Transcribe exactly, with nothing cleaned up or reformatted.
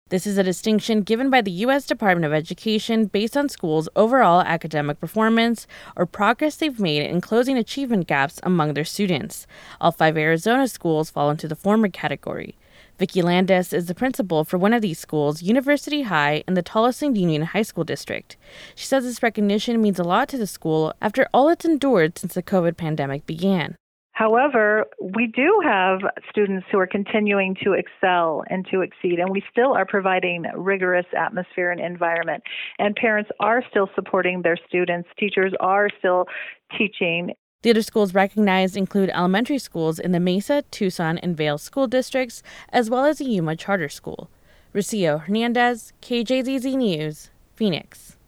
This is a distinction given by the U S Department of Education based on schools' overall academic performance or progress they've made in closing achievement gaps among their students. All five Arizona schools fall into the former category. Vicki Landis is the principal for one of these schools, University High, in the Tolleson Union High School District. She says this recognition means a lot to the school after all it's endured since the COVID pandemic began. However, we do have students who are continuing to excel and to exceed, and we still are providing rigorous atmosphere and environment. And parents are still supporting their students. Teachers are still teaching. The other schools recognized include elementary schools in the Mesa, Tucson, and Vail school districts, as well as the Yuma Charter School. Rocio Hernandez, K J Z Z News, Phoenix.